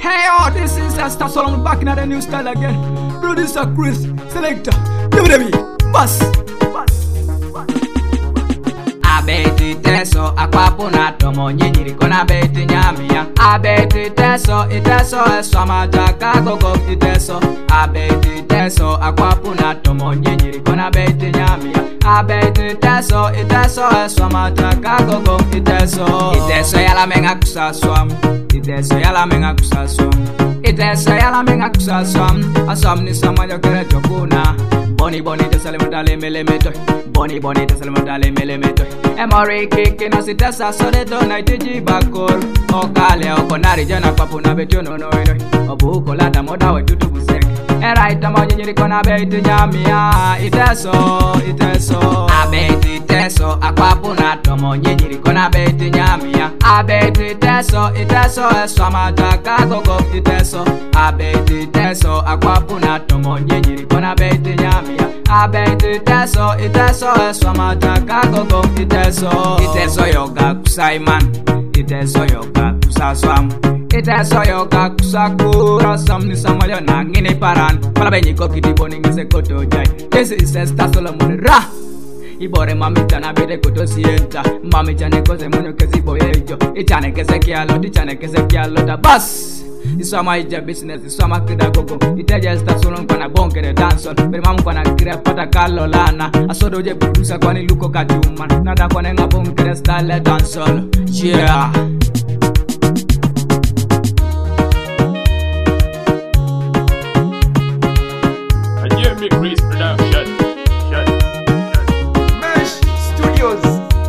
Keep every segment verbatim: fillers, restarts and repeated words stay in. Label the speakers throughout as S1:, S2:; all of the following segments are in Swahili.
S1: Hey yo, this is Star Solomon back in the new style again. Producer Chris, selector, W W E, bus, bus, bus. Abeti teso, akwapu na tomo nyinyi kona beti nyamia. Abeti teso, iteso eswama jaka gogo iteso. Abeti teso, akwapu na tomo nyinyi kona beti nyamia. Abeti teso, iteso eswama jaka gogo iteso. Iteso yala menga kusaswam. Iteso yala menga kusaswam. Iteso yala menga kusaswam. Aswam ni sama jokere jokuna. Boni boni tesale mutale mele meto. Boni boni tesale mutale mele meto. Emori kiki na sitesa sole do na itiji bakor. Okale okonari jana papu na betyo no no ino. Obu uko lata moda we tutu busek. Era itama nyiri kona beti nyamia. Iteso, iteso. Abeti teso akwapu na tomo nyiri kona beti nyamia. Abeti teso, iteso eswama jaka gogo iteso. Abeti teso akwapu na tomo nyiri kona beti nyamia. Abeti teso, iteso eswama jaka gogo iteso. Iteso yoga kusaiman. Iteso yoga kusaswam. Iteso yoga kusakura. Samni samalyo na ngini paran. Palabenyi kokiti boni ngise koto jai. This is Star Solomon Ra. Ibore mami chana bede koto sienta. Mami chane kose munyo kesi boyejo. Ichane kese kialo, ichane kese kialo da bus. Iswama ija business, iswama kida gogo. Iteja Star Solomon kwa na bonke de dancehall. Beri mamu kwa na kira pata kalo lana. Asodo je producer kwa ni luko kajuman. Nada kwa nenga bonke de style dancehall. Yeah.
S2: Jeremy Chris Production. Shut.
S1: Mesh Studios.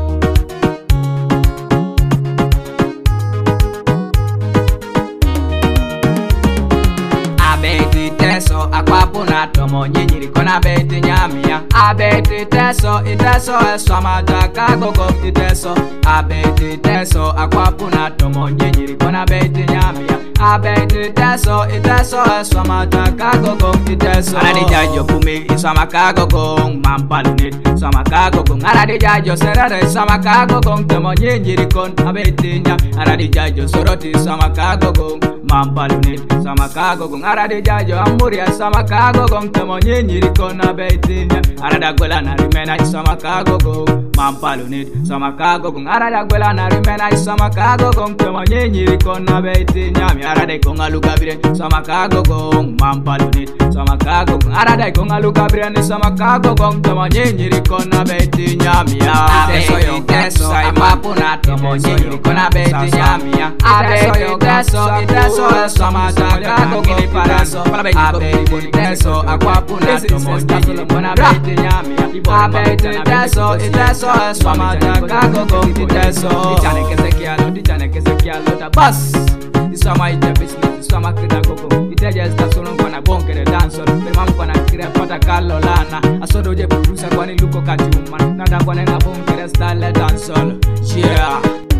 S1: Abeti teso akwapu na tomo nyinyi kona beti nyamia. Abeti teso iteso eswama jaka gogo iteso. Abeti teso akwapu na tomo nyinyi kona beti nyamia. Abeti teso iteso eswama jaka gogo iteso. Aradi jajo kumi iswama kagogo mampalunit iswama kagogo. Aradi jajo serere iswama kagogo tomo nyinyi kon abeti nya. Aradi jajo soroti iswama kagogo mampalunit iswama kagogo. Aradi jajo amuria iswama kagogo tomo nyinyi kon abeti nya. Arada gwela na rimena iswama kagogo mampalunit iswama kagogo. Arada gwela na rimena iswama kagogo tomo nyinyi kon abeti nya. Arada ikonga luka bire iswama kagogo mampalunit iswama kagogo. Arada ikonga luka bire ni iswama kagogo tomo nyinyi kon abeti nya. Iteso yo teso akwapu na tomo nyinyi kon abeti nya. Iteso yo teso iteso eswama jaka gogo iteso. Abeti teso akwapu na tomo nyinyi kon abeti nya. Abeti teso iteso eswama jaka gogo iteso. Ichane kese kialo, ichane kese kialo da bus. Iswama ija business, iswama kida gogo. Iteja Star Solomon kwa na bonke de dancehall. Beri mamu kwa na kira pata kalo lana. Asodo je producer kwa ni luko kajuman. Nada kwa nenga bonke de style dancehall. Yeah.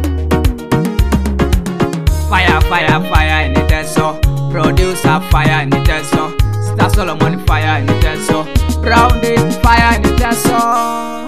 S1: Fire, fire, fire in iteso. Producer fire in iteso. Star Solomon fire in iteso. Round it fire in iteso.